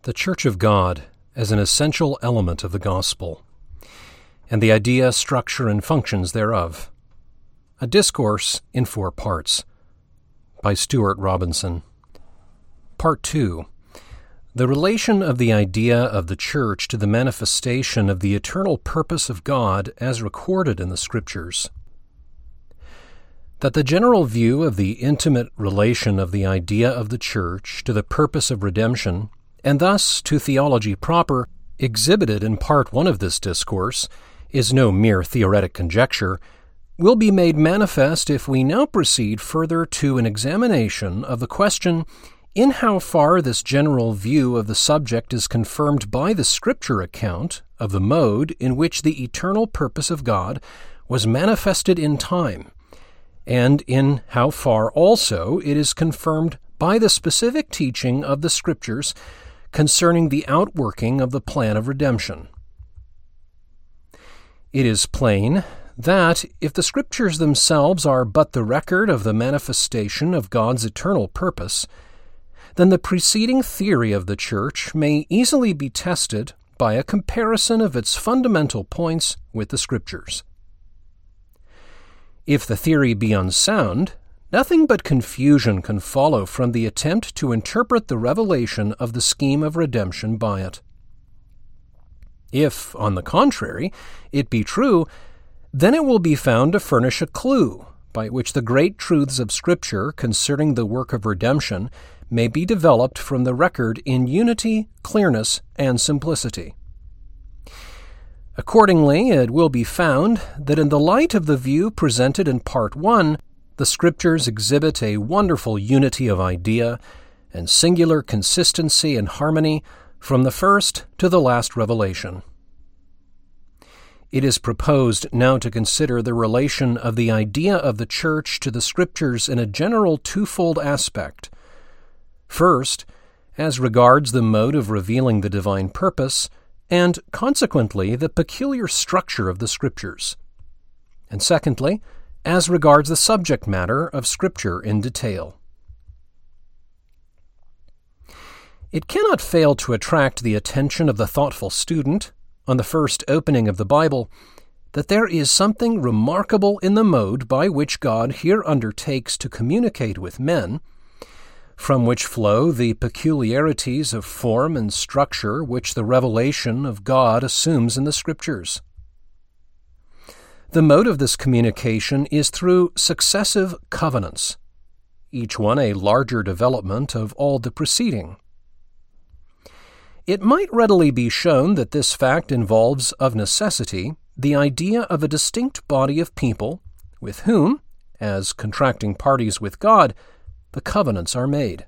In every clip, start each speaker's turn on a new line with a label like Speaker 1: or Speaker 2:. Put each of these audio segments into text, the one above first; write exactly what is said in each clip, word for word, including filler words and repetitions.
Speaker 1: the Church of God as an essential element of the gospel, and the idea, structure, and functions thereof. A discourse in four parts, by Stuart Robinson. Part two. The relation of the idea of the Church to the manifestation of the eternal purpose of God as recorded in the Scriptures. That the general view of the intimate relation of the idea of the Church to the purpose of redemption, and thus to theology proper, exhibited in Part one of this discourse, is no mere theoretic conjecture, will be made manifest if we now proceed further to an examination of the question in how far this general view of the subject is confirmed by the Scripture account of the mode in which the eternal purpose of God was manifested in time, and in how far also it is confirmed by the specific teaching of the Scriptures concerning the outworking of the plan of redemption. It is plain that, if the Scriptures themselves are but the record of the manifestation of God's eternal purpose, then the preceding theory of the Church may easily be tested by a comparison of its fundamental points with the Scriptures. If the theory be unsound, nothing but confusion can follow from the attempt to interpret the revelation of the scheme of redemption by it. If, on the contrary, it be true, then it will be found to furnish a clue by which the great truths of Scripture concerning the work of redemption may be developed from the record in unity, clearness, and simplicity. Accordingly, it will be found that in the light of the view presented in Part one, the Scriptures exhibit a wonderful unity of idea and singular consistency and harmony from the first to the last revelation. It is proposed now to consider the relation of the idea of the Church to the Scriptures in a general twofold aspect. First, as regards the mode of revealing the divine purpose, and consequently the peculiar structure of the Scriptures. And secondly, as regards the subject matter of Scripture in detail. It cannot fail to attract the attention of the thoughtful student, on the first opening of the Bible, that there is something remarkable in the mode by which God here undertakes to communicate with men, from which flow the peculiarities of form and structure which the revelation of God assumes in the Scriptures. The mode of this communication is through successive covenants, each one a larger development of all the preceding. It might readily be shown that this fact involves, of necessity, the idea of a distinct body of people with whom, as contracting parties with God, the covenants are made.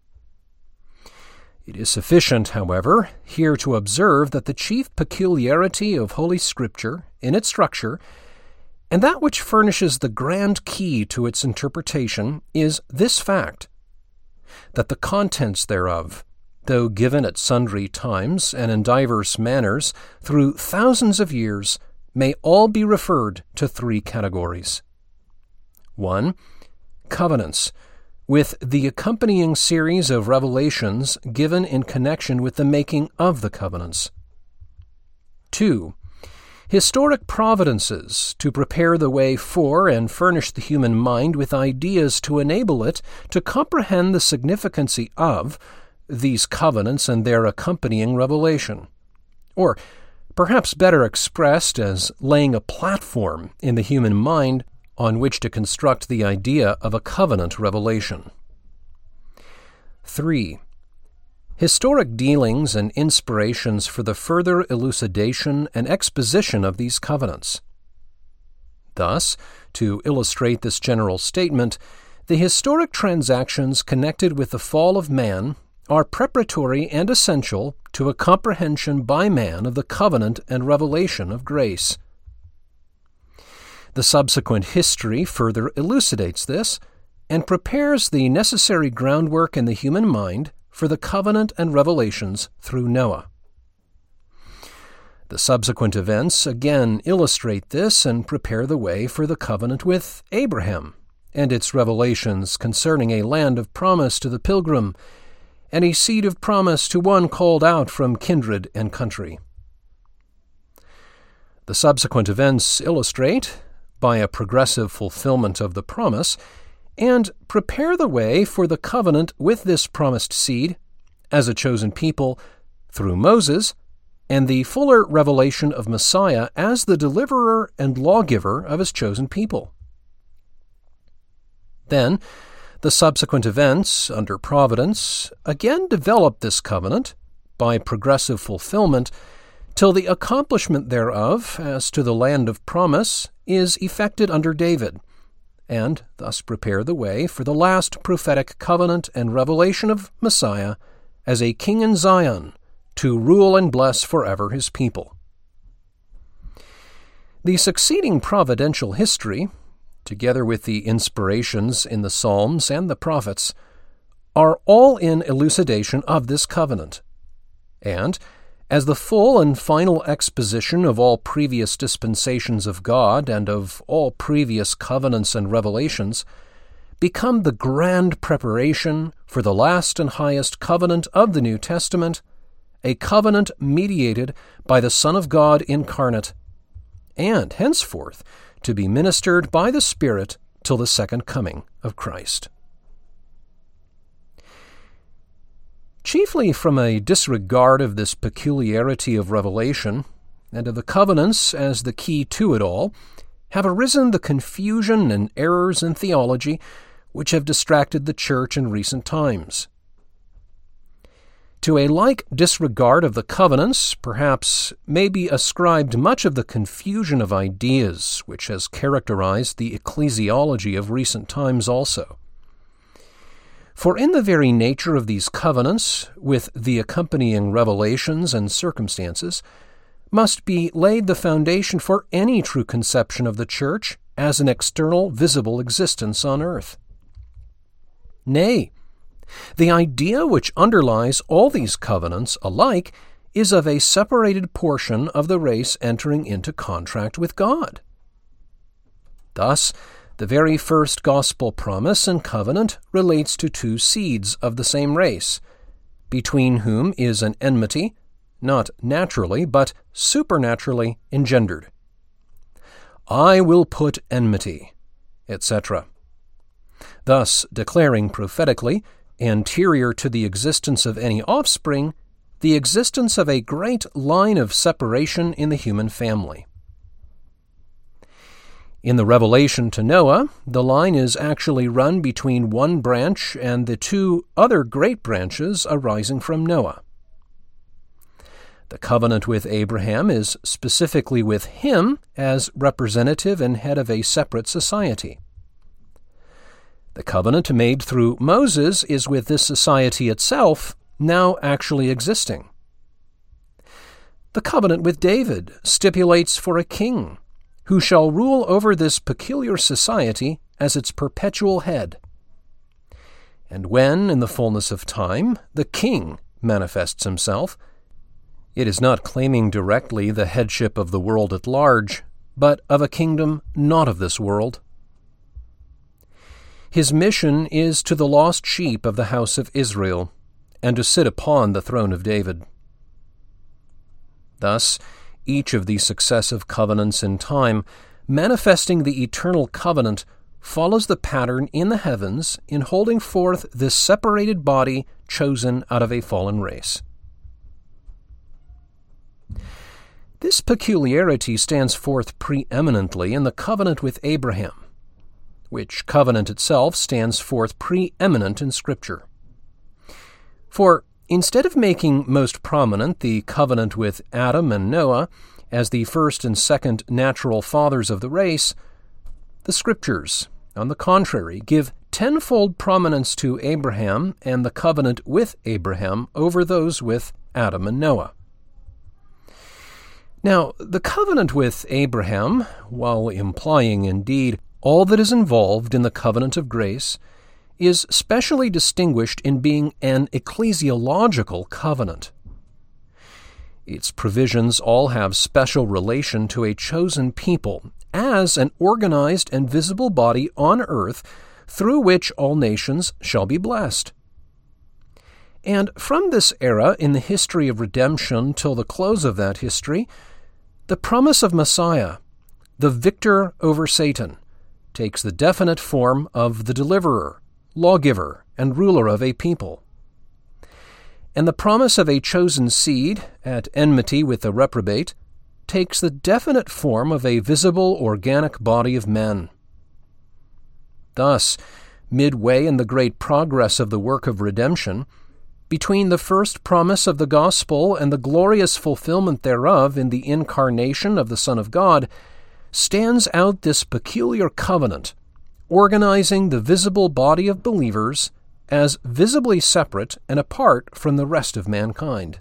Speaker 1: It is sufficient, however, here to observe that the chief peculiarity of Holy Scripture, in its structure, and that which furnishes the grand key to its interpretation, is this fact, that the contents thereof, though given at sundry times and in divers manners through thousands of years, may all be referred to three categories. One, covenants, with the accompanying series of revelations given in connection with the making of the covenants. Two, historic providences to prepare the way for and furnish the human mind with ideas to enable it to comprehend the significancy of these covenants and their accompanying revelation, or perhaps better expressed as laying a platform in the human mind on which to construct the idea of a covenant revelation. Three, historic dealings and inspirations for the further elucidation and exposition of these covenants. Thus, to illustrate this general statement, the historic transactions connected with the fall of man are preparatory and essential to a comprehension by man of the covenant and revelation of grace. The subsequent history further elucidates this and prepares the necessary groundwork in the human mind for the covenant and revelations through Noah. The subsequent events again illustrate this and prepare the way for the covenant with Abraham and its revelations concerning a land of promise to the pilgrim, and a seed of promise to one called out from kindred and country. The subsequent events illustrate, by a progressive fulfillment of the promise, and prepare the way for the covenant with this promised seed, as a chosen people, through Moses, and the fuller revelation of Messiah as the deliverer and lawgiver of his chosen people. Then, the subsequent events, under providence, again develop this covenant, by progressive fulfillment, till the accomplishment thereof, as to the land of promise, is effected under David, and thus prepare the way for the last prophetic covenant and revelation of Messiah as a king in Zion, to rule and bless forever his people. The succeeding providential history, together with the inspirations in the Psalms and the prophets, are all in elucidation of this covenant, and, as the full and final exposition of all previous dispensations of God and of all previous covenants and revelations, become the grand preparation for the last and highest covenant of the New Testament, a covenant mediated by the Son of God incarnate, and henceforth to be ministered by the Spirit till the second coming of Christ. Chiefly from a disregard of this peculiarity of revelation, and of the covenants as the key to it all, have arisen the confusion and errors in theology which have distracted the Church in recent times. To a like disregard of the covenants, perhaps, may be ascribed much of the confusion of ideas which has characterized the ecclesiology of recent times also. For in the very nature of these covenants, with the accompanying revelations and circumstances, must be laid the foundation for any true conception of the Church as an external, visible existence on earth. Nay, the idea which underlies all these covenants alike is of a separated portion of the race entering into contract with God. Thus, the very first gospel promise and covenant relates to two seeds of the same race, between whom is an enmity, not naturally, but supernaturally engendered. I will put enmity, et cetera. Thus declaring prophetically, anterior to the existence of any offspring, the existence of a great line of separation in the human family. In the revelation to Noah, the line is actually run between one branch and the two other great branches arising from Noah. The covenant with Abraham is specifically with him as representative and head of a separate society. The covenant made through Moses is with this society itself, now actually existing. The covenant with David stipulates for a king, who shall rule over this peculiar society as its perpetual head. And when, in the fullness of time, the king manifests himself, it is not claiming directly the headship of the world at large, but of a kingdom not of this world. His mission is to the lost sheep of the house of Israel, and to sit upon the throne of David. Thus, each of these successive covenants in time, manifesting the eternal covenant, follows the pattern in the heavens in holding forth this separated body chosen out of a fallen race. This peculiarity stands forth preeminently in the covenant with Abraham, which covenant itself stands forth preeminent in Scripture. For instead of making most prominent the covenant with Adam and Noah as the first and second natural fathers of the race, the Scriptures, on the contrary, give tenfold prominence to Abraham and the covenant with Abraham over those with Adam and Noah. Now, the covenant with Abraham, while implying indeed all that is involved in the covenant of grace, is specially distinguished in being an ecclesiological covenant. Its provisions all have special relation to a chosen people as an organized and visible body on earth through which all nations shall be blessed. And from this era in the history of redemption till the close of that history, the promise of Messiah, the victor over Satan, takes the definite form of the deliverer, lawgiver, and ruler of a people. And the promise of a chosen seed, at enmity with the reprobate, takes the definite form of a visible organic body of men. Thus, midway in the great progress of the work of redemption, between the first promise of the gospel and the glorious fulfillment thereof in the incarnation of the Son of God, stands out this peculiar covenant, organizing the visible body of believers as visibly separate and apart from the rest of mankind.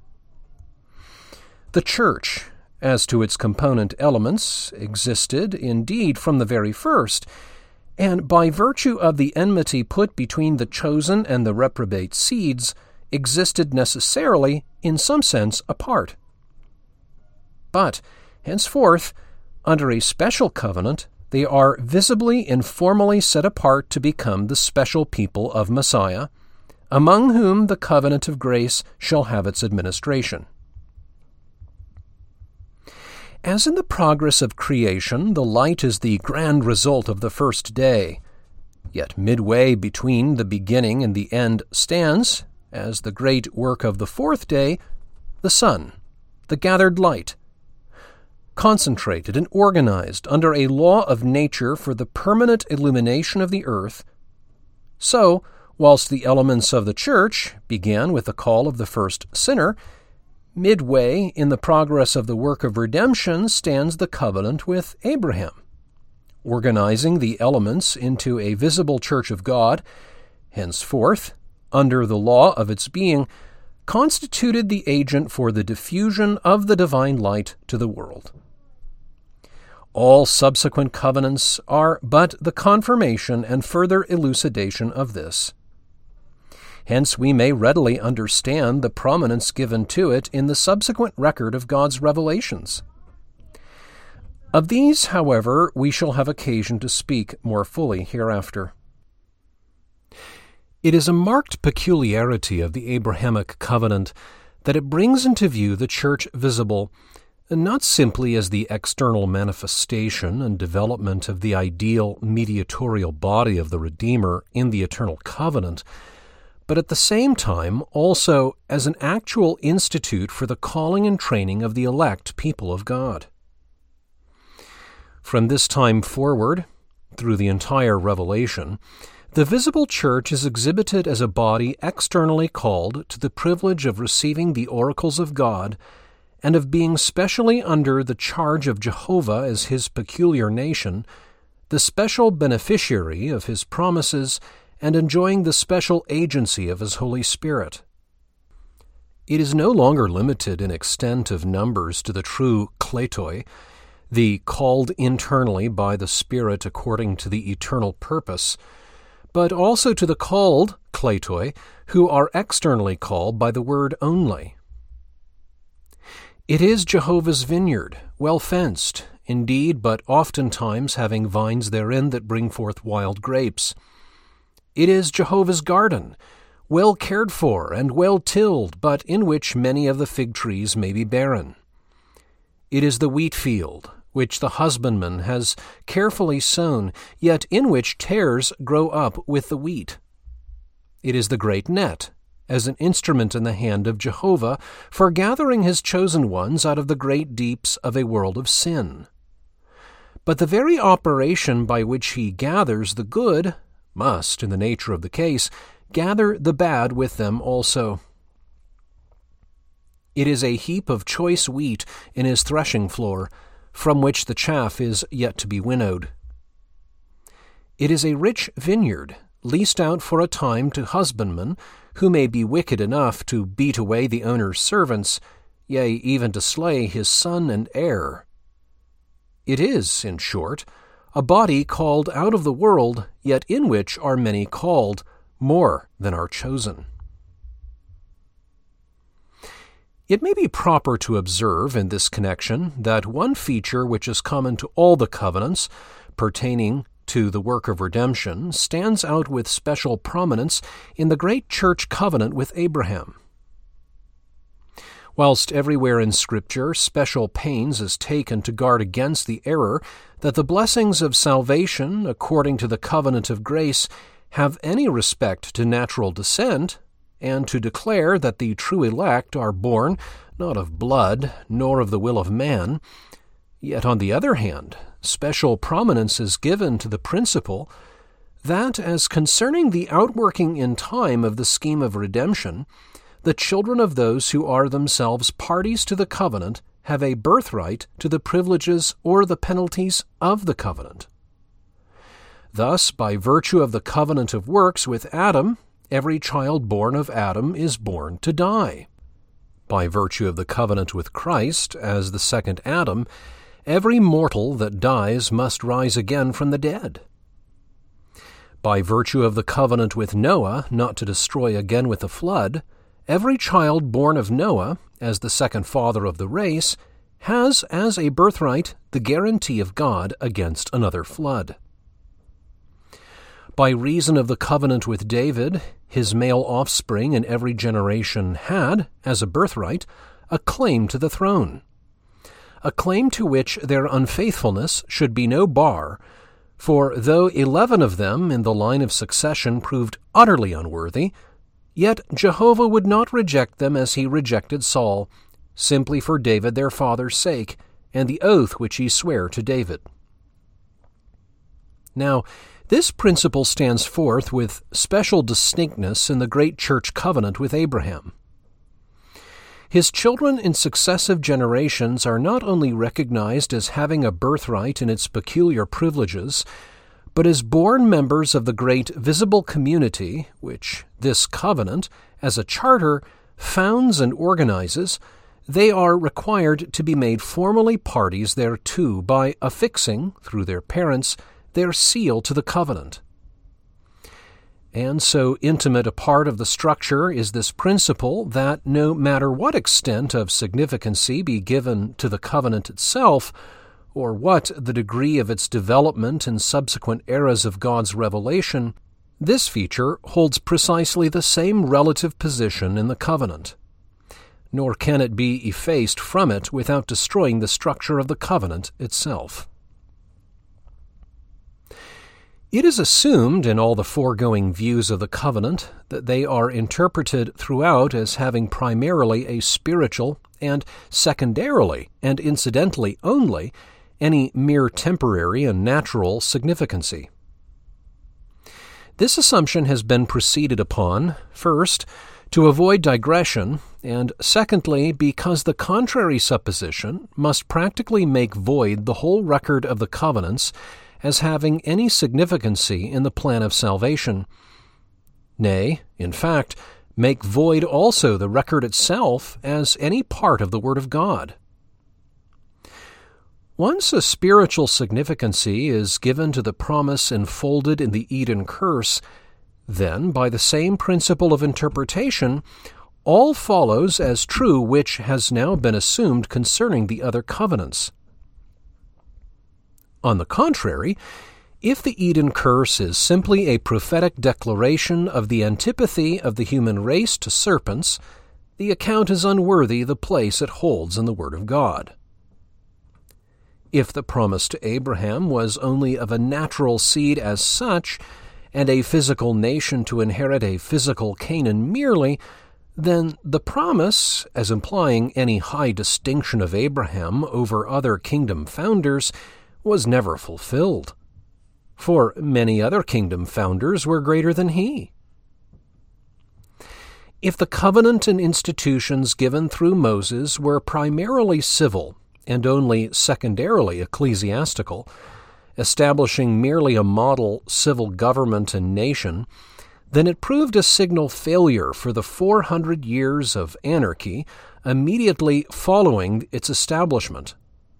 Speaker 1: The Church, as to its component elements, existed indeed from the very first, and by virtue of the enmity put between the chosen and the reprobate seeds, existed necessarily, in some sense, apart. But, henceforth, under a special covenant, they are visibly and formally set apart to become the special people of Messiah, among whom the covenant of grace shall have its administration. As in the progress of creation, the light is the grand result of the first day, yet midway between the beginning and the end stands, as the great work of the fourth day, the sun, the gathered light, concentrated and organized under a law of nature for the permanent illumination of the earth. So, whilst the elements of the Church began with the call of the first sinner, midway in the progress of the work of redemption stands the covenant with Abraham, organizing the elements into a visible church of God, henceforth, under the law of its being, constituted the agent for the diffusion of the divine light to the world. All subsequent covenants are but the confirmation and further elucidation of this. Hence we may readily understand the prominence given to it in the subsequent record of God's revelations. Of these, however, we shall have occasion to speak more fully hereafter. It is a marked peculiarity of the Abrahamic covenant that it brings into view the Church visible, not simply as the external manifestation and development of the ideal mediatorial body of the Redeemer in the eternal covenant, but at the same time also as an actual institute for the calling and training of the elect people of God. From this time forward, through the entire Revelation, the visible church is exhibited as a body externally called to the privilege of receiving the oracles of God and of being specially under the charge of Jehovah as his peculiar nation, the special beneficiary of his promises, and enjoying the special agency of his Holy Spirit. It is no longer limited in extent of numbers to the true kletoi, the called internally by the Spirit according to the eternal purpose, but also to the called kletoi, who are externally called by the word only. It is Jehovah's vineyard, well fenced, indeed, but oftentimes having vines therein that bring forth wild grapes. It is Jehovah's garden, well cared for and well tilled, but in which many of the fig trees may be barren. It is the wheat field, which the husbandman has carefully sown, yet in which tares grow up with the wheat. It is the great net, as an instrument in the hand of Jehovah for gathering his chosen ones out of the great deeps of a world of sin. But the very operation by which he gathers the good must, in the nature of the case, gather the bad with them also. It is a heap of choice wheat in his threshing floor, from which the chaff is yet to be winnowed. It is a rich vineyard, leased out for a time to husbandmen, who may be wicked enough to beat away the owner's servants, yea, even to slay his son and heir. It is, in short, a body called out of the world, yet in which are many called, more than are chosen. It may be proper to observe in this connection that one feature which is common to all the covenants pertaining to the work of redemption stands out with special prominence in the great church covenant with Abraham. Whilst everywhere in Scripture special pains is taken to guard against the error that the blessings of salvation, according to the covenant of grace, have any respect to natural descent, and to declare that the true elect are born not of blood, nor of the will of man, yet on the other hand, special prominence is given to the principle that, as concerning the outworking in time of the scheme of redemption, the children of those who are themselves parties to the covenant have a birthright to the privileges or the penalties of the covenant. Thus, by virtue of the covenant of works with Adam, every child born of Adam is born to die. By virtue of the covenant with Christ, as the second Adam, every mortal that dies must rise again from the dead. By virtue of the covenant with Noah, not to destroy again with the flood, every child born of Noah, as the second father of the race, has as a birthright the guarantee of God against another flood. By reason of the covenant with David, his male offspring in every generation had, as a birthright, a claim to the throne, a claim to which their unfaithfulness should be no bar, for though eleven of them in the line of succession proved utterly unworthy, yet Jehovah would not reject them as he rejected Saul, simply for David their father's sake, and the oath which he sware to David. Now, this principle stands forth with special distinctness in the great church covenant with Abraham. His children in successive generations are not only recognized as having a birthright in its peculiar privileges, but as born members of the great visible community which this covenant, as a charter, founds and organizes. They are required to be made formally parties thereto by affixing, through their parents, their seal to the covenant. And so intimate a part of the structure is this principle that no matter what extent of significancy be given to the covenant itself, or what the degree of its development in subsequent eras of God's revelation, this feature holds precisely the same relative position in the covenant. Nor can it be effaced from it without destroying the structure of the covenant itself. It is assumed in all the foregoing views of the covenant that they are interpreted throughout as having primarily a spiritual and secondarily and incidentally only any mere temporary and natural significancy. This assumption has been proceeded upon, first, to avoid digression, and secondly, because the contrary supposition must practically make void the whole record of the covenants as having any significancy in the plan of salvation. Nay, in fact, make void also the record itself as any part of the Word of God. Once a spiritual significancy is given to the promise enfolded in the Eden curse, then, by the same principle of interpretation, all follows as true which has now been assumed concerning the other covenants. On the contrary, if the Eden curse is simply a prophetic declaration of the antipathy of the human race to serpents, the account is unworthy the place it holds in the Word of God. If the promise to Abraham was only of a natural seed as such, and a physical nation to inherit a physical Canaan merely, then the promise, as implying any high distinction of Abraham over other kingdom founders, was never fulfilled, for many other kingdom founders were greater than he. If the covenant and institutions given through Moses were primarily civil and only secondarily ecclesiastical, establishing merely a model civil government and nation, then it proved a signal failure for the four hundred years of anarchy immediately following its establishment.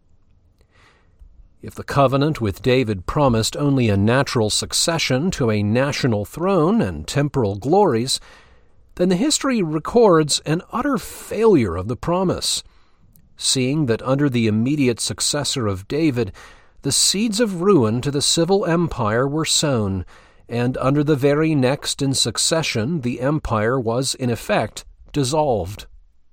Speaker 1: If the covenant with David promised only a natural succession to a national throne and temporal glories, then the history records an utter failure of the promise, seeing that under the immediate successor of David, the seeds of ruin to the civil empire were sown, and under the very next in succession the empire was in effect dissolved.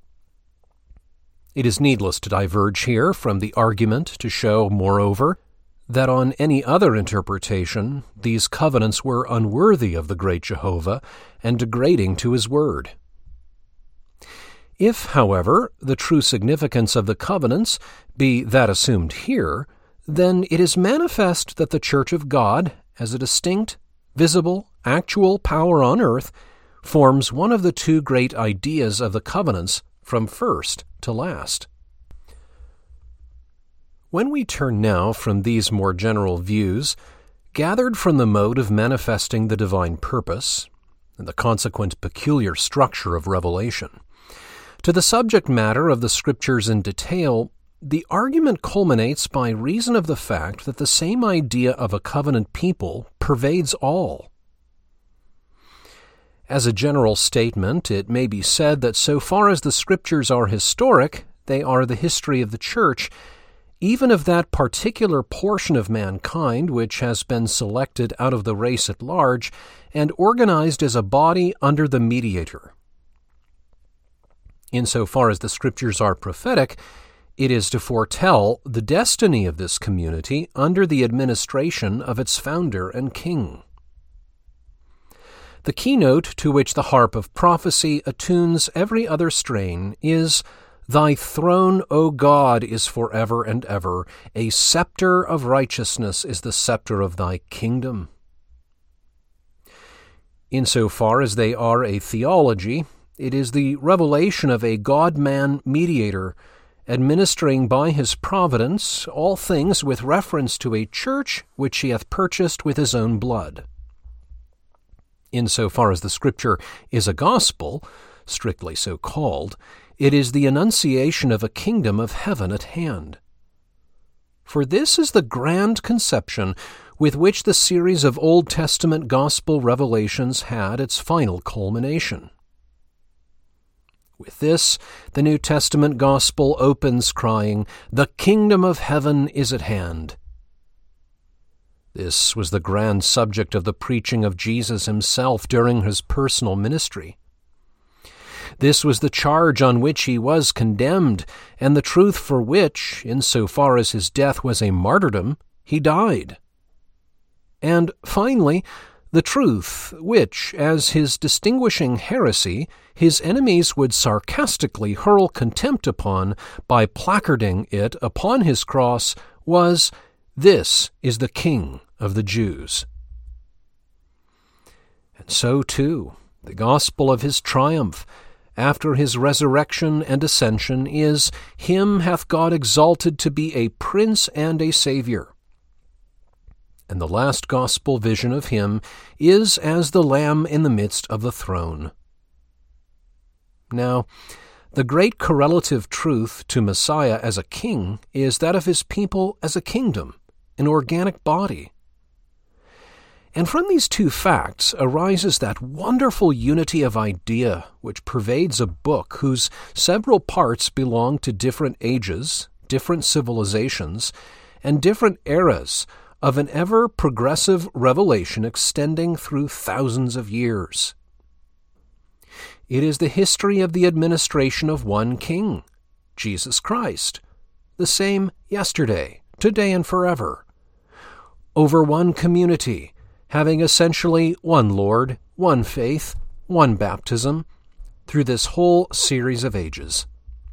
Speaker 1: It is needless to diverge here from the argument to show, moreover, that on any other interpretation these covenants were unworthy of the great Jehovah and degrading to his word. If, however, the true significance of the covenants be that assumed here, then it is manifest that the Church of God, as a distinct, visible, actual power on earth, forms one of the two great ideas of the covenants from first to last. When we turn now from these more general views, gathered from the mode of manifesting the divine purpose, and the consequent peculiar structure of revelation, to the subject matter of the Scriptures in detail, the argument culminates by reason of the fact that the same idea of a covenant people pervades all. As a general statement, it may be said that so far as the Scriptures are historic, they are the history of the Church, even of that particular portion of mankind which has been selected out of the race at large and organized as a body under the mediator. Insofar as the Scriptures are prophetic, it is to foretell the destiny of this community under the administration of its founder and king. The keynote to which the harp of prophecy attunes every other strain is, "Thy throne, O God, is forever and ever. A scepter of righteousness is the scepter of thy kingdom." Insofar as they are a theology, it is the revelation of a God-man mediator, administering by his providence all things with reference to a church which he hath purchased with his own blood. Insofar as the Scripture is a gospel, strictly so called, it is the annunciation of a kingdom of heaven at hand. For this is the grand conception with which the series of Old Testament gospel revelations had its final culmination. With this, the New Testament gospel opens crying, "The kingdom of heaven is at hand." This was the grand subject of the preaching of Jesus himself during his personal ministry. This was the charge on which he was condemned, and the truth for which, insofar as his death was a martyrdom, he died. And finally, the truth which, as his distinguishing heresy, his enemies would sarcastically hurl contempt upon by placarding it upon his cross, was, "This is the King of the Jews." And so, too, the gospel of his triumph, after his resurrection and ascension, is, "Him hath God exalted to be a Prince and a Savior." And the last gospel vision of him is as the Lamb in the midst of the throne. Now, the great correlative truth to Messiah as a king is that of his people as a kingdom, an organic body. And from these two facts arises that wonderful unity of idea which pervades a book whose several parts belong to different ages, different civilizations, and different eras of an ever-progressive revelation extending through thousands of years. It is the history of the administration of one King, Jesus Christ, the same yesterday, today, and forever, over one community, having essentially one Lord, one faith, one baptism, through this whole series of ages.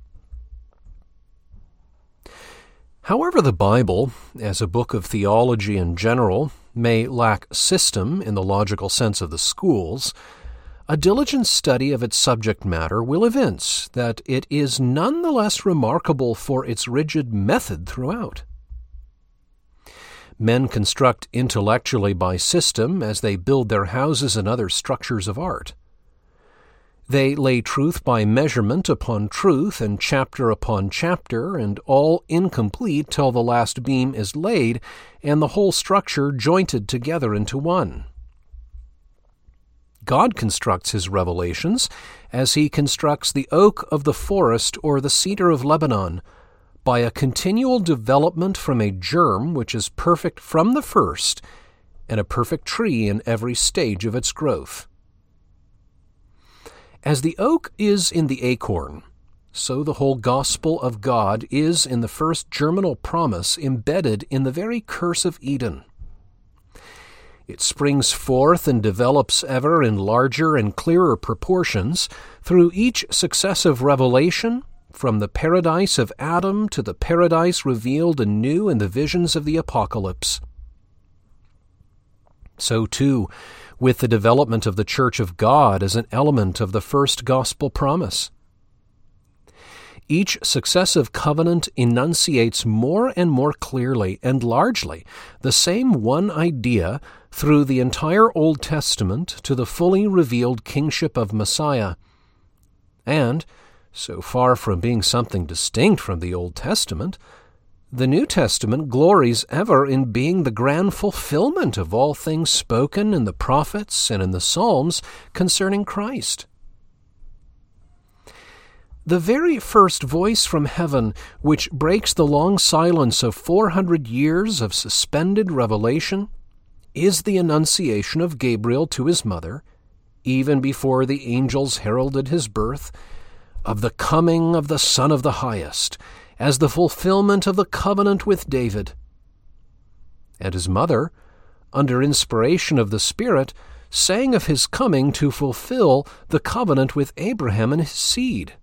Speaker 1: However, the Bible, as a book of theology in general, may lack system in the logical sense of the schools, a diligent study of its subject matter will evince that it is none the less remarkable for its rigid method throughout. Men construct intellectually by system as they build their houses and other structures of art. They lay truth by measurement upon truth and chapter upon chapter, and all incomplete till the last beam is laid and the whole structure jointed together into one. God constructs his revelations as he constructs the oak of the forest or the cedar of Lebanon, by a continual development from a germ which is perfect from the first, and a perfect tree in every stage of its growth. As the oak is in the acorn, so the whole gospel of God is in the first germinal promise embedded in the very curse of Eden. It springs forth and develops ever in larger and clearer proportions through each successive revelation, from the paradise of Adam to the paradise revealed anew in the visions of the Apocalypse. So, too, with the development of the Church of God as an element of the first gospel promise. Each successive covenant enunciates more and more clearly and largely the same one idea through the entire Old Testament to the fully revealed kingship of Messiah. And, so far from being something distinct from the Old Testament, the New Testament glories ever in being the grand fulfillment of all things spoken in the prophets and in the Psalms concerning Christ. The very first voice from heaven, which breaks the long silence of four hundred years of suspended revelation, is the annunciation of Gabriel to his mother, even before the angels heralded his birth, of the coming of the Son of the Highest, as the fulfillment of the covenant with David. And his mother, under inspiration of the Spirit, sang of his coming to fulfill the covenant with Abraham and his seed.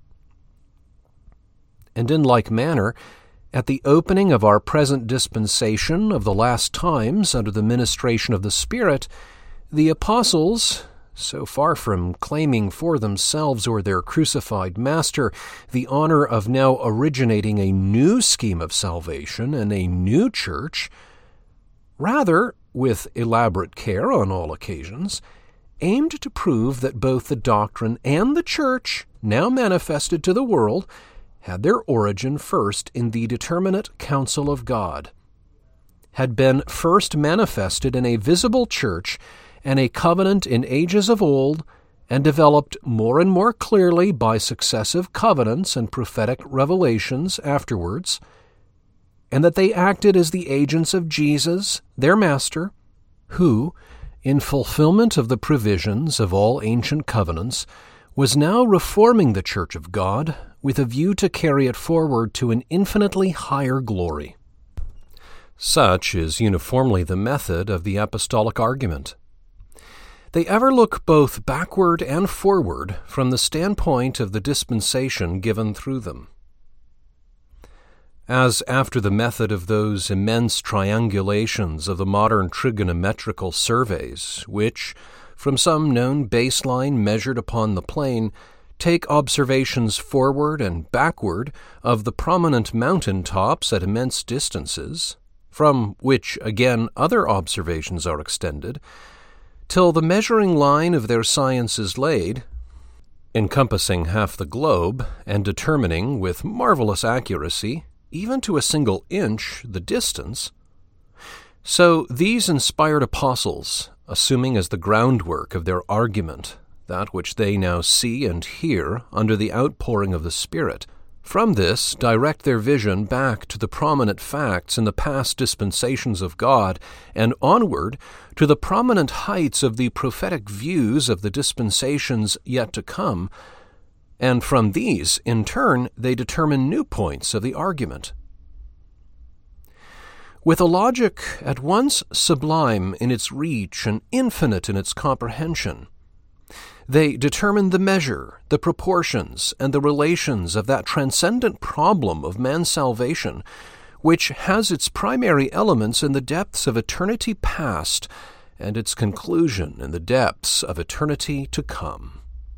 Speaker 1: And in like manner, at the opening of our present dispensation of the last times under the ministration of the Spirit, the apostles, so far from claiming for themselves or their crucified Master the honor of now originating a new scheme of salvation and a new church, rather, with elaborate care on all occasions, aimed to prove that both the doctrine and the church, now manifested to the world, had their origin first in the determinate counsel of God, had been first manifested in a visible church and a covenant in ages of old, and developed more and more clearly by successive covenants and prophetic revelations afterwards, and that they acted as the agents of Jesus, their Master, who, in fulfillment of the provisions of all ancient covenants, was now reforming the Church of God with a view to carry it forward to an infinitely higher glory. Such is uniformly the method of the apostolic argument. They ever look both backward and forward from the standpoint of the dispensation given through them. As after the method of those immense triangulations of the modern trigonometrical surveys, which, from some known baseline measured upon the plane, take observations forward and backward of the prominent mountain tops at immense distances, from which again other observations are extended, till the measuring line of their science is laid, encompassing half the globe and determining with marvelous accuracy, even to a single inch, the distance. So these inspired apostles, assuming as the groundwork of their argument that which they now see and hear under the outpouring of the Spirit, from this direct their vision back to the prominent facts in the past dispensations of God, and onward to the prominent heights of the prophetic views of the dispensations yet to come, and from these, in turn, they determine new points of the argument. With a logic at once sublime in its reach and infinite in its comprehension, they determine the measure, the proportions, and the relations of that transcendent problem of man's salvation, which has its primary elements in the depths of eternity past and its conclusion in the depths of eternity to come.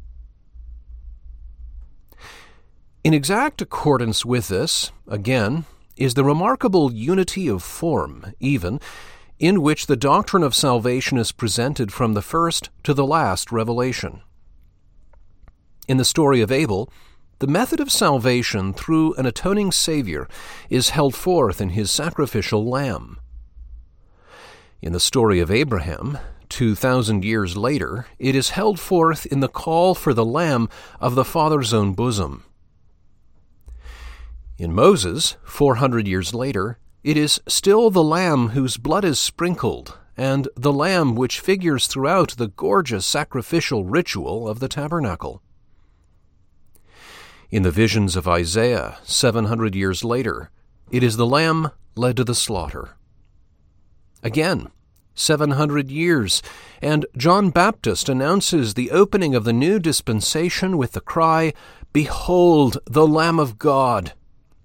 Speaker 1: In exact accordance with this, again, is the remarkable unity of form, even, in which the doctrine of salvation is presented from the first to the last revelation. In the story of Abel, the method of salvation through an atoning Savior is held forth in his sacrificial lamb. In the story of Abraham, two thousand years later, it is held forth in the call for the lamb of the Father's own bosom. In Moses, four hundred years later, it is still the lamb whose blood is sprinkled, and the lamb which figures throughout the gorgeous sacrificial ritual of the tabernacle. In the visions of Isaiah, seven hundred years later, it is the lamb led to the slaughter. Again, seven hundred years, and John Baptist announces the opening of the new dispensation with the cry, "Behold, the Lamb of God!"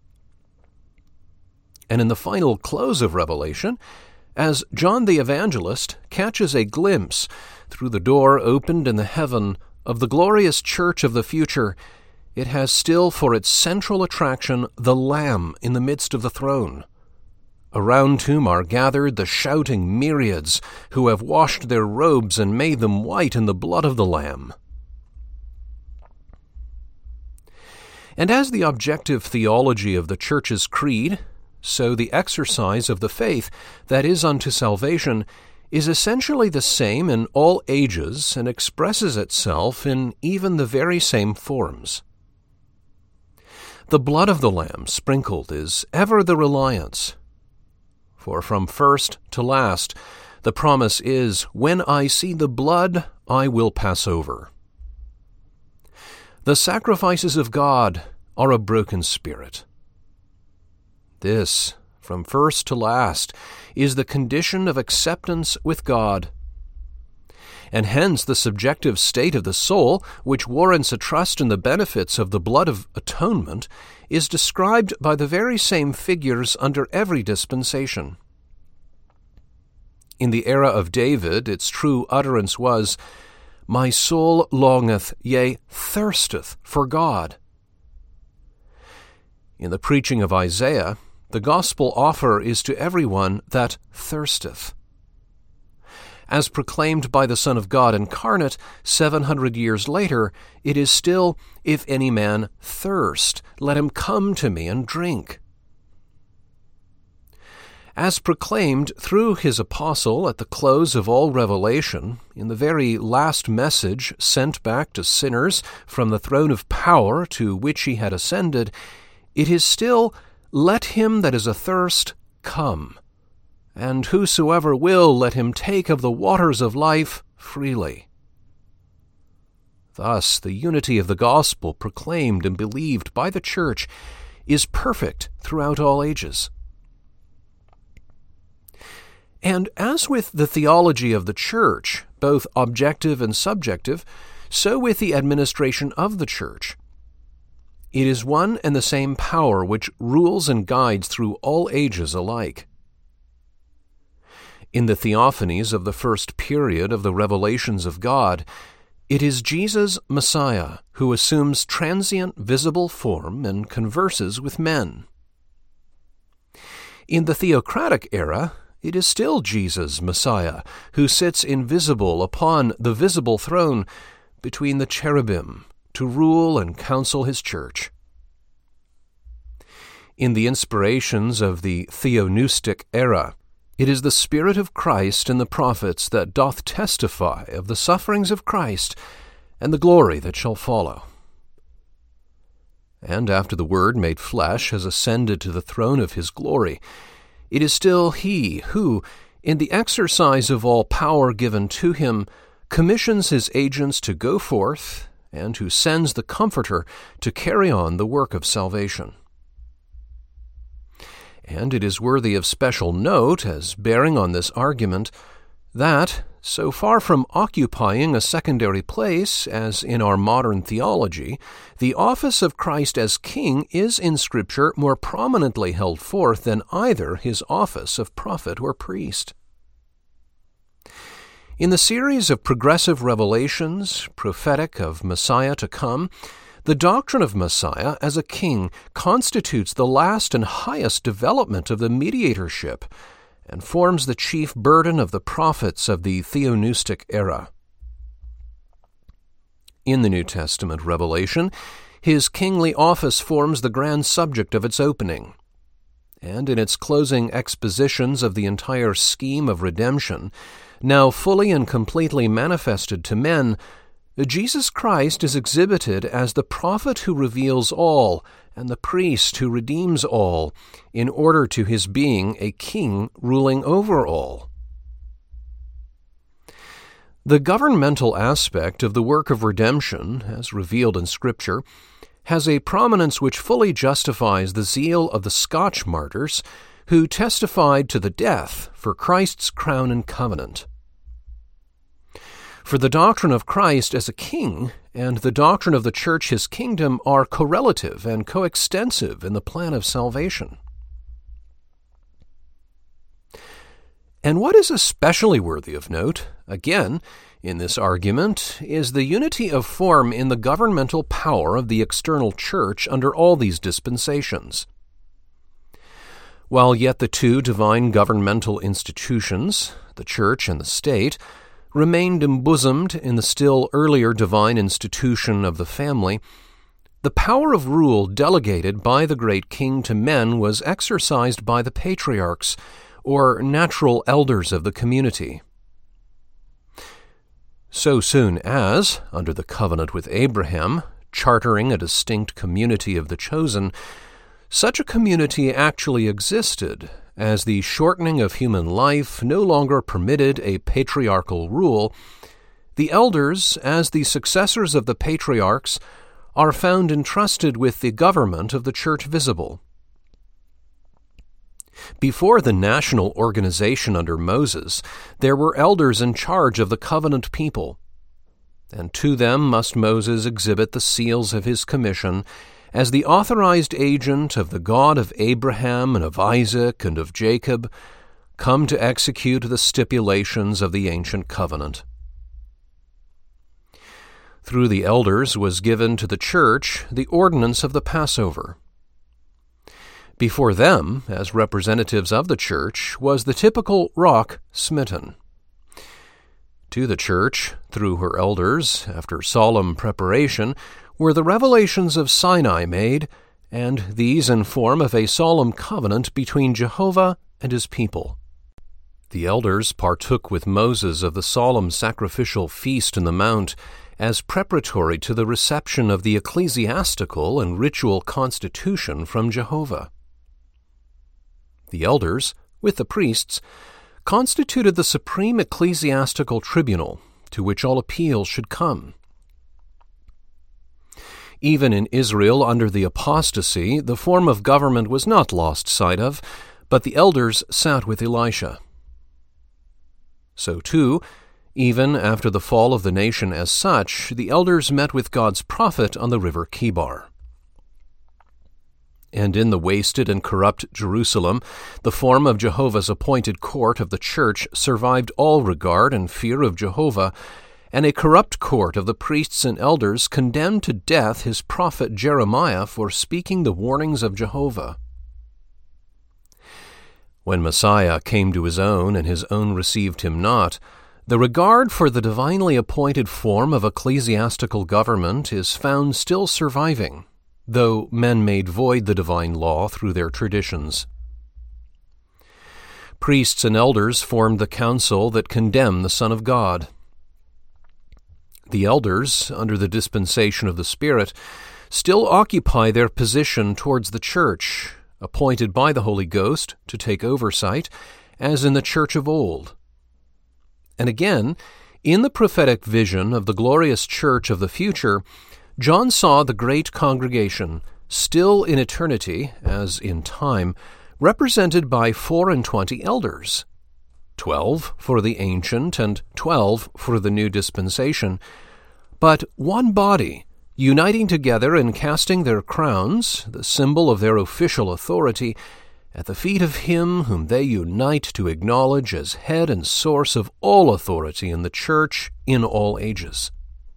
Speaker 1: And in the final close of Revelation, as John the Evangelist catches a glimpse through the door opened in the heaven of the glorious church of the future, it has still for its central attraction the Lamb in the midst of the throne, around whom are gathered the shouting myriads who have washed their robes and made them white in the blood of the Lamb. And as the objective theology of the Church's creed, so the exercise of the faith that is unto salvation is essentially the same in all ages and expresses itself in even the very same forms. The blood of the Lamb sprinkled is ever the reliance, for from first to last the promise is, "When I see the blood, I will pass over." The sacrifices of God are a broken spirit. This, from first to last, is the condition of acceptance with God. And hence the subjective state of the soul, which warrants a trust in the benefits of the blood of atonement, is described by the very same figures under every dispensation. In the era of David, its true utterance was, "My soul longeth, yea, thirsteth for God." In the preaching of Isaiah, the gospel offer is to everyone that thirsteth. As proclaimed by the Son of God incarnate seven hundred years later, it is still, "If any man thirst, let him come to me and drink." As proclaimed through his apostle at the close of all revelation, in the very last message sent back to sinners from the throne of power to which he had ascended, it is still, "Let him that is athirst come, and whosoever will, let him take of the waters of life freely." Thus, the unity of the gospel proclaimed and believed by the Church is perfect throughout all ages. And as with the theology of the Church, both objective and subjective, so with the administration of the Church. It is one and the same power which rules and guides through all ages alike. In the theophanies of the first period of the revelations of God, it is Jesus, Messiah, who assumes transient visible form and converses with men. In the theocratic era, it is still Jesus, Messiah, who sits invisible upon the visible throne between the cherubim to rule and counsel his church. In the inspirations of the theonustic era, it is the Spirit of Christ in the prophets that doth testify of the sufferings of Christ and the glory that shall follow. And after the Word made flesh has ascended to the throne of his glory, it is still he who, in the exercise of all power given to him, commissions his agents to go forth, and who sends the Comforter to carry on the work of salvation. And it is worthy of special note, as bearing on this argument, that, so far from occupying a secondary place, as in our modern theology, the office of Christ as King is in Scripture more prominently held forth than either his office of prophet or priest. In the series of progressive revelations, prophetic of Messiah to come, the doctrine of Messiah as a king constitutes the last and highest development of the mediatorship and forms the chief burden of the prophets of the theonustic era. In the New Testament revelation, his kingly office forms the grand subject of its opening, and in its closing expositions of the entire scheme of redemption, now fully and completely manifested to men, Jesus Christ is exhibited as the prophet who reveals all and the priest who redeems all, in order to his being a king ruling over all. The governmental aspect of the work of redemption, as revealed in Scripture, has a prominence which fully justifies the zeal of the Scotch martyrs who testified to the death for Christ's crown and covenant. For the doctrine of Christ as a king and the doctrine of the Church his kingdom are correlative and coextensive in the plan of salvation. And what is especially worthy of note, again, in this argument, is the unity of form in the governmental power of the external Church under all these dispensations. While yet the two divine governmental institutions, the Church and the State, remained embosomed in the still earlier divine institution of the family, the power of rule delegated by the great king to men was exercised by the patriarchs, or natural elders of the community. So soon as, under the covenant with Abraham, chartering a distinct community of the chosen, such a community actually existed, as the shortening of human life no longer permitted a patriarchal rule, the elders, as the successors of the patriarchs, are found entrusted with the government of the church visible. Before the national organization under Moses, there were elders in charge of the covenant people, and to them must Moses exhibit the seals of his commission as the authorized agent of the God of Abraham and of Isaac and of Jacob, come to execute the stipulations of the ancient covenant. Through the elders was given to the church the ordinance of the Passover. Before them, as representatives of the church, was the typical rock smitten. To the church, through her elders, after solemn preparation, were the revelations of Sinai made, and these in form of a solemn covenant between Jehovah and his people. The elders partook with Moses of the solemn sacrificial feast in the mount, as preparatory to the reception of the ecclesiastical and ritual constitution from Jehovah. The elders, with the priests, constituted the supreme ecclesiastical tribunal, to which all appeals should come. Even in Israel under the apostasy, the form of government was not lost sight of, but the elders sat with Elisha. So too, even after the fall of the nation as such, the elders met with God's prophet on the river Chebar. And in the wasted and corrupt Jerusalem, the form of Jehovah's appointed court of the church survived all regard and fear of Jehovah, and a corrupt court of the priests and elders condemned to death his prophet Jeremiah for speaking the warnings of Jehovah. When Messiah came to his own, and his own received him not, the regard for the divinely appointed form of ecclesiastical government is found still surviving, though men made void the divine law through their traditions. Priests and elders formed the council that condemned the Son of God. The elders, under the dispensation of the Spirit, still occupy their position towards the church, appointed by the Holy Ghost to take oversight, as in the church of old. And again, in the prophetic vision of the glorious church of the future, John saw the great congregation, still in eternity, as in time, represented by four and twenty elders, twelve for the ancient and twelve for the new dispensation, but one body, uniting together and casting their crowns, the symbol of their official authority, at the feet of him whom they unite to acknowledge as head and source of all authority in the church in all ages.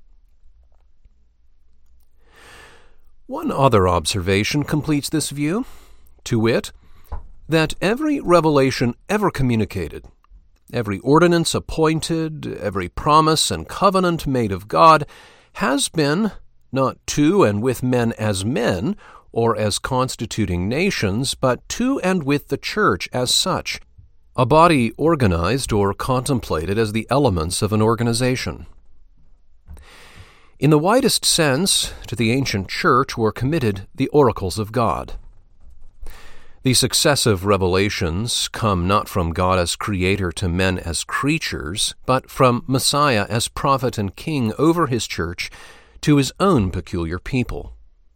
Speaker 1: One other observation completes this view, to wit, that every revelation ever communicated, every ordinance appointed, every promise and covenant made of God, has been, not to and with men as men, or as constituting nations, but to and with the church as such, a body organized or contemplated as the elements of an organization. In the widest sense, to the ancient church were committed the oracles of God. The successive revelations come not from God as creator to men as creatures, but from Messiah as prophet and king over his church to his own peculiar people.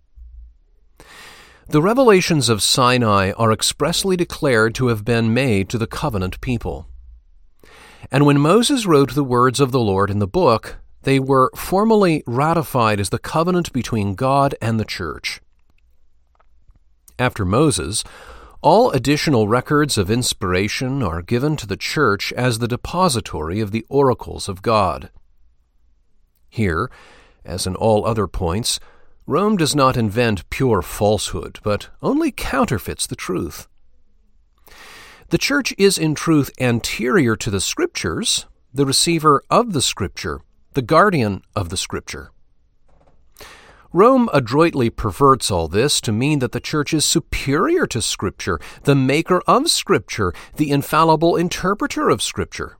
Speaker 1: The revelations of Sinai are expressly declared to have been made to the covenant people. And when Moses wrote the words of the Lord in the book, they were formally ratified as the covenant between God and the church. After Moses, all additional records of inspiration are given to the church as the depository of the oracles of God. Here, as in all other points, Rome does not invent pure falsehood, but only counterfeits the truth. The church is in truth anterior to the Scriptures, the receiver of the Scripture, the guardian of the Scripture. Rome adroitly perverts all this to mean that the church is superior to Scripture, the maker of Scripture, the infallible interpreter of Scripture.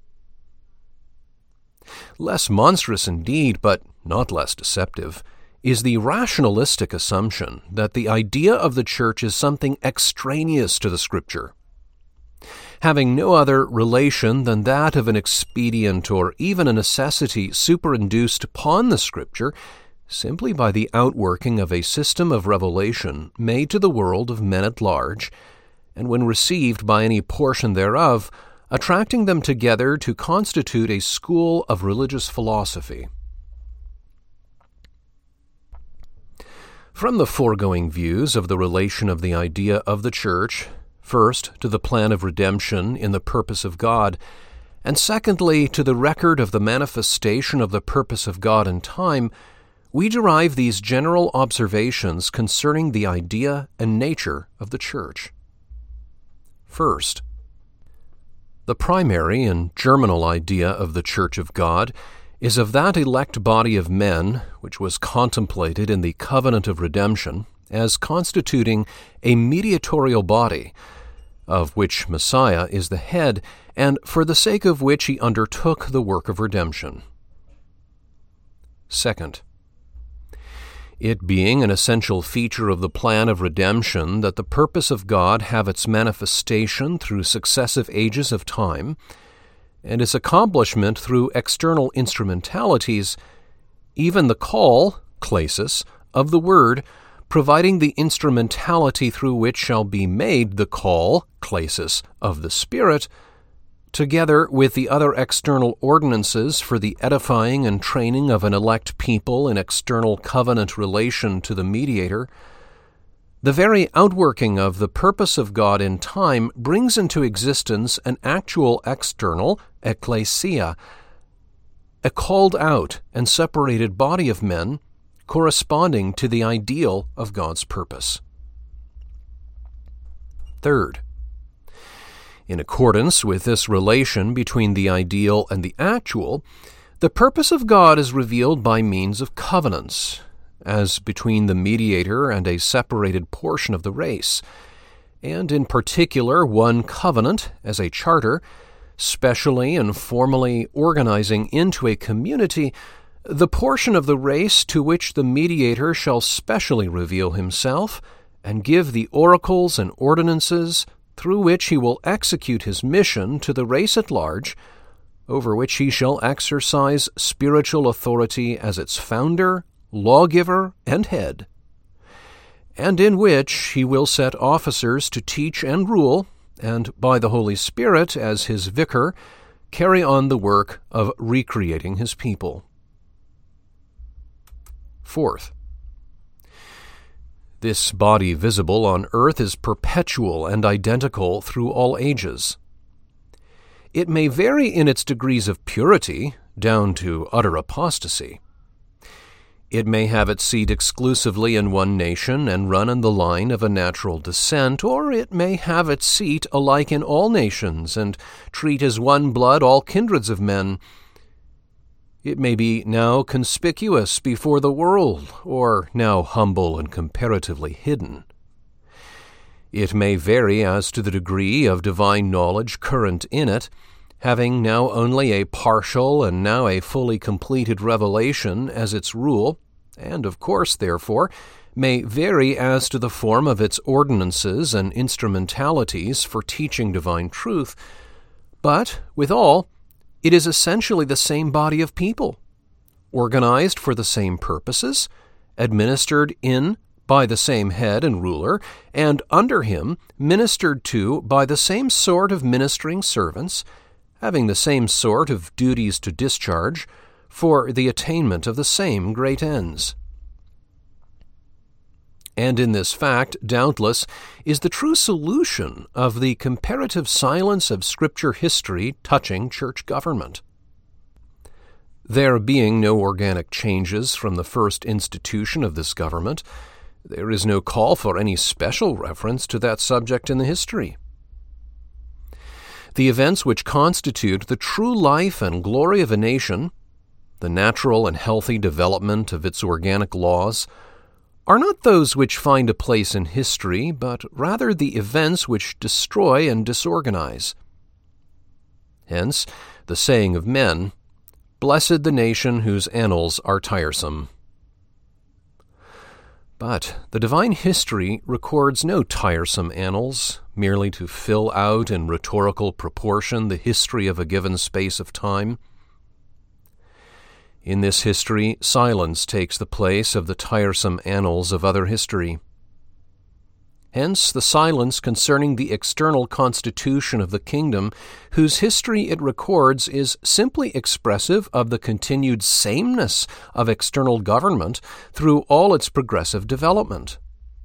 Speaker 1: Less monstrous indeed, but not less deceptive, is the rationalistic assumption that the idea of the church is something extraneous to the Scripture, having no other relation than that of an expedient or even a necessity superinduced upon the Scripture simply by the outworking of a system of revelation made to the world of men at large, and when received by any portion thereof, attracting them together to constitute a school of religious philosophy. From the foregoing views of the relation of the idea of the church, first to the plan of redemption in the purpose of God, and secondly to the record of the manifestation of the purpose of God in time, we derive these general observations concerning the idea and nature of the church. First, the primary and germinal idea of the Church of God is of that elect body of men which was contemplated in the covenant of redemption as constituting a mediatorial body, of which Messiah is the head, and for the sake of which he undertook the work of redemption. Second, it being an essential feature of the plan of redemption that the purpose of God have its manifestation through successive ages of time, and its accomplishment through external instrumentalities, even the call, klesis, of the Word, providing the instrumentality through which shall be made the call, klesis, of the Spirit, together with the other external ordinances for the edifying and training of an elect people in external covenant relation to the mediator, the very outworking of the purpose of God in time brings into existence an actual external, ecclesia, a called out and separated body of men corresponding to the ideal of God's purpose. Third, in accordance with this relation between the ideal and the actual, the purpose of God is revealed by means of covenants, as between the mediator and a separated portion of the race, and in particular one covenant as a charter, specially and formally organizing into a community the portion of the race to which the mediator shall specially reveal himself and give the oracles and ordinances through which he will execute his mission to the race at large, over which he shall exercise spiritual authority as its founder, lawgiver, and head, and in which he will set officers to teach and rule, and by the Holy Spirit as his vicar, carry on the work of recreating his people. Fourth, this body visible on earth is perpetual and identical through all ages. It may vary in its degrees of purity, down to utter apostasy. It may have its seat exclusively in one nation and run in the line of a natural descent, or it may have its seat alike in all nations and treat as one blood all kindreds of men. It may be now conspicuous before the world, or now humble and comparatively hidden. It may vary as to the degree of divine knowledge current in it, having now only a partial and now a fully completed revelation as its rule, and of course, therefore, may vary as to the form of its ordinances and instrumentalities for teaching divine truth, but, withal, it is essentially the same body of people, organized for the same purposes, administered in by the same head and ruler, and under him ministered to by the same sort of ministering servants, having the same sort of duties to discharge, for the attainment of the same great ends. And in this fact, doubtless, is the true solution of the comparative silence of Scripture history touching church government. There being no organic changes from the first institution of this government, there is no call for any special reference to that subject in the history. The events which constitute the true life and glory of a nation, the natural and healthy development of its organic laws, are not those which find a place in history, but rather the events which destroy and disorganize. Hence, the saying of men, "Blessed the nation whose annals are tiresome." But the divine history records no tiresome annals, merely to fill out in rhetorical proportion the history of a given space of time. In this history, silence takes the place of the tiresome annals of other history. Hence the silence concerning the external constitution of the kingdom, whose history it records is simply expressive of the continued sameness of external government through all its progressive development.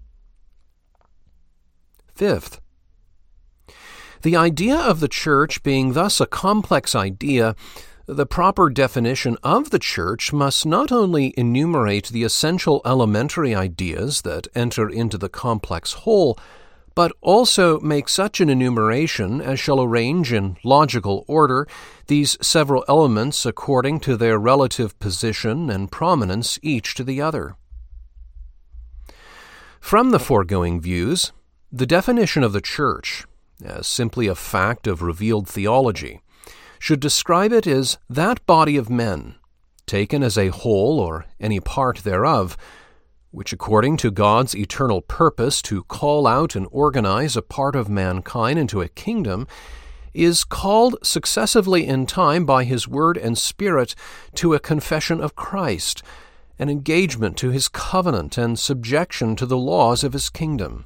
Speaker 1: Fifth, the idea of the church being thus a complex idea, the proper definition of the church must not only enumerate the essential elementary ideas that enter into the complex whole, but also make such an enumeration as shall arrange in logical order these several elements according to their relative position and prominence each to the other. From the foregoing views, the definition of the church, as simply a fact of revealed theology, should describe it as that body of men, taken as a whole or any part thereof, which according to God's eternal purpose to call out and organize a part of mankind into a kingdom, is called successively in time by His Word and Spirit to a confession of Christ, an engagement to His covenant and subjection to the laws of His kingdom.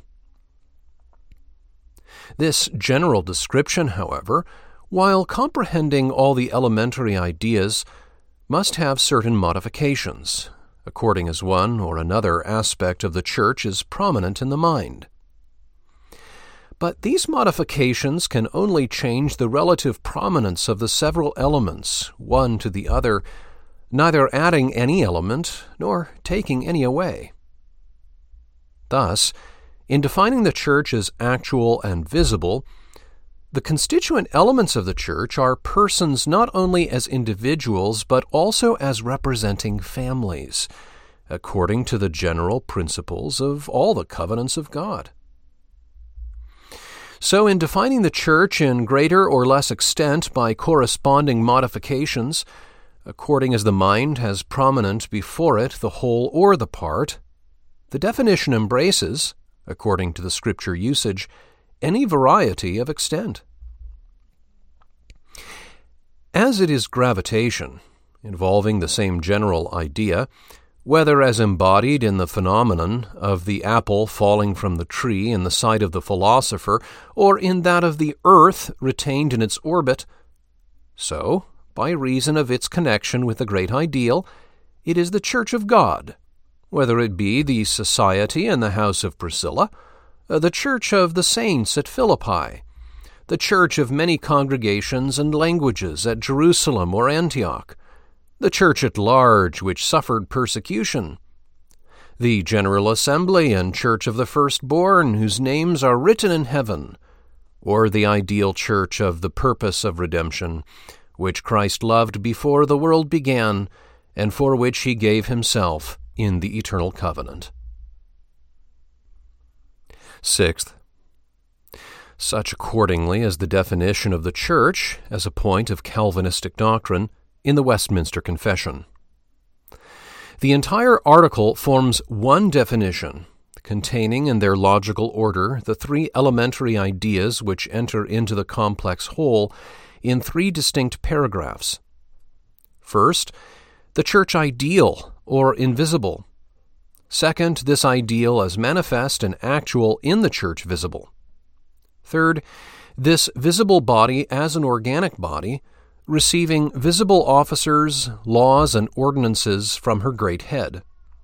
Speaker 1: This general description, however, while comprehending all the elementary ideas, must have certain modifications, according as one or another aspect of the church is prominent in the mind. But these modifications can only change the relative prominence of the several elements, one to the other, neither adding any element nor taking any away. Thus, in defining the church as actual and visible, the constituent elements of the church are persons not only as individuals but also as representing families, according to the general principles of all the covenants of God. So in defining the church in greater or less extent by corresponding modifications, according as the mind has prominent before it the whole or the part, the definition embraces, according to the Scripture usage, any variety of extent. As it is gravitation, involving the same general idea, whether as embodied in the phenomenon of the apple falling from the tree in the sight of the philosopher, or in that of the earth retained in its orbit, so, by reason of its connection with the great ideal, it is the Church of God, whether it be the society in the house of Priscilla, the church of the saints at Philippi, the church of many congregations and languages at Jerusalem or Antioch, the church at large which suffered persecution, the general assembly and church of the firstborn whose names are written in heaven, or the ideal church of the purpose of redemption, which Christ loved before the world began, and for which He gave Himself in the eternal covenant. Sixth, such accordingly as the definition of the Church as a point of Calvinistic doctrine in the Westminster Confession. The entire article forms one definition, containing in their logical order the three elementary ideas which enter into the complex whole in three distinct paragraphs. First, the church ideal, or invisible. Second, this ideal as manifest and actual in the church visible. Third, this visible body as an organic body, receiving visible officers, laws, and ordinances from her great head.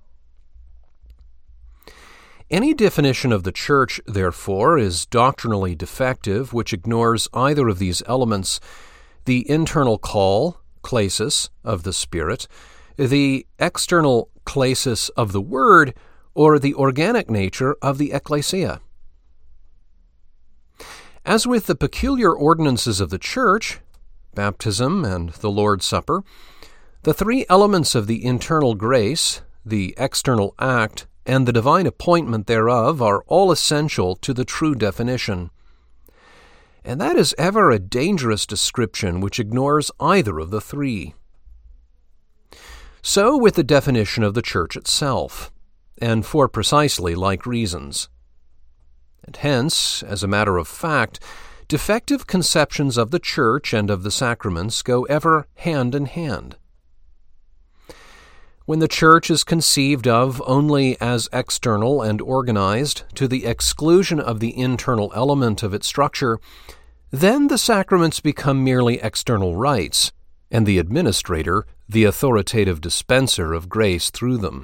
Speaker 1: Any definition of the Church, therefore, is doctrinally defective, which ignores either of these elements: the internal call, klesis, of the Spirit, the external klesis of the Word, or the organic nature of the ecclesia. As with the peculiar ordinances of the Church, baptism and the Lord's Supper, the three elements of the internal grace, the external act, and the divine appointment thereof are all essential to the true definition. And that is ever a dangerous description which ignores either of the three. So with the definition of the Church itself, and for precisely like reasons. And hence, as a matter of fact, defective conceptions of the Church and of the sacraments go ever hand in hand. When the Church is conceived of only as external and organized, to the exclusion of the internal element of its structure, then the sacraments become merely external rites, and the administrator the authoritative dispenser of grace through them.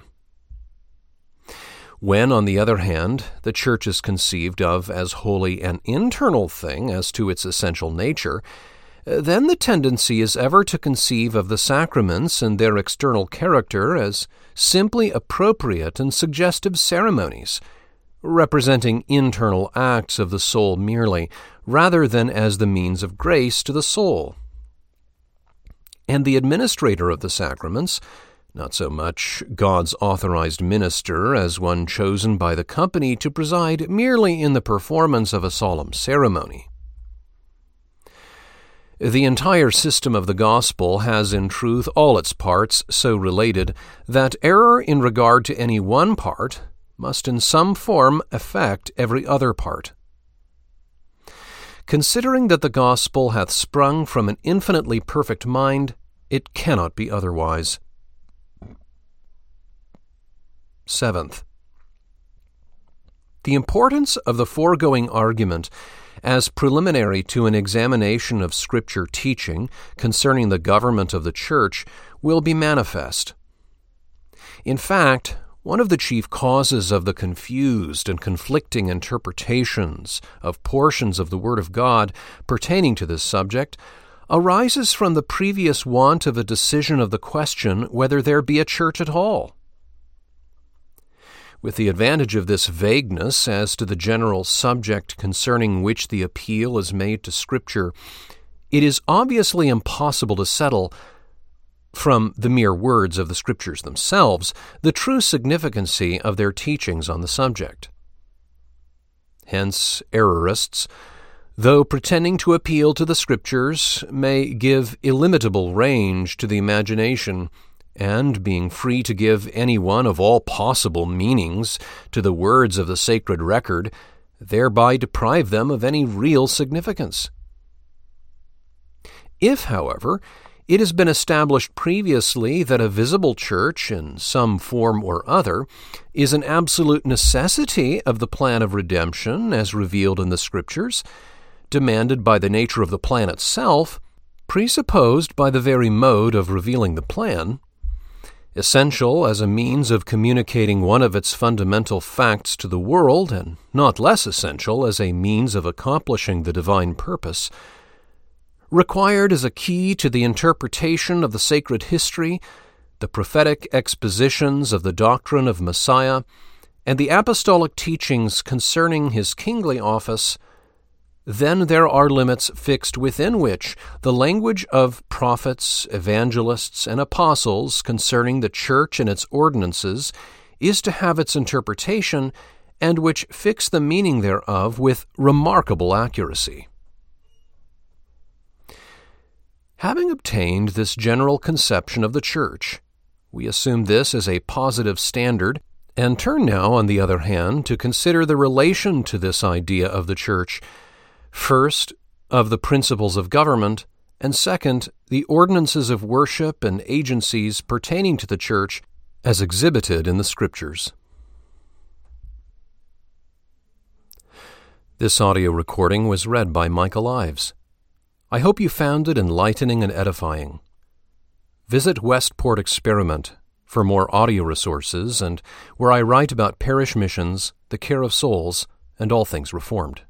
Speaker 1: When, on the other hand, the Church is conceived of as wholly an internal thing as to its essential nature, then the tendency is ever to conceive of the sacraments and their external character as simply appropriate and suggestive ceremonies, representing internal acts of the soul merely, rather than as the means of grace to the soul. And the administrator of the sacraments, not so much God's authorized minister as one chosen by the company to preside merely in the performance of a solemn ceremony. The entire system of the gospel has in truth all its parts so related that error in regard to any one part must in some form affect every other part. Considering that the gospel hath sprung from an infinitely perfect mind, it cannot be otherwise. Seventh, the importance of the foregoing argument as preliminary to an examination of Scripture teaching concerning the government of the Church will be manifest. In fact, one of the chief causes of the confused and conflicting interpretations of portions of the Word of God pertaining to this subject arises from the previous want of a decision of the question whether there be a church at all. With the advantage of this vagueness as to the general subject concerning which the appeal is made to Scripture, it is obviously impossible to settle, from the mere words of the Scriptures themselves, the true significancy of their teachings on the subject. Hence, errorists, though pretending to appeal to the Scriptures, may give illimitable range to the imagination, and, being free to give any one of all possible meanings to the words of the sacred record, thereby deprive them of any real significance. If, however, it has been established previously that a visible church, in some form or other, is an absolute necessity of the plan of redemption as revealed in the Scriptures, demanded by the nature of the plan itself, presupposed by the very mode of revealing the plan, essential as a means of communicating one of its fundamental facts to the world, and not less essential as a means of accomplishing the divine purpose, required as a key to the interpretation of the sacred history, the prophetic expositions of the doctrine of Messiah, and the apostolic teachings concerning his kingly office, then there are limits fixed within which the language of prophets, evangelists, and apostles concerning the Church and its ordinances is to have its interpretation, and which fix the meaning thereof with remarkable accuracy. Having obtained this general conception of the Church, we assume this as a positive standard, and turn now, on the other hand, to consider the relation to this idea of the Church, first, of the principles of government, and second, the ordinances of worship and agencies pertaining to the Church as exhibited in the Scriptures. This audio recording was read by Michael Ives. I hope you found it enlightening and edifying. Visit Westport Experiment for more audio resources and where I write about parish missions, the care of souls, and all things Reformed.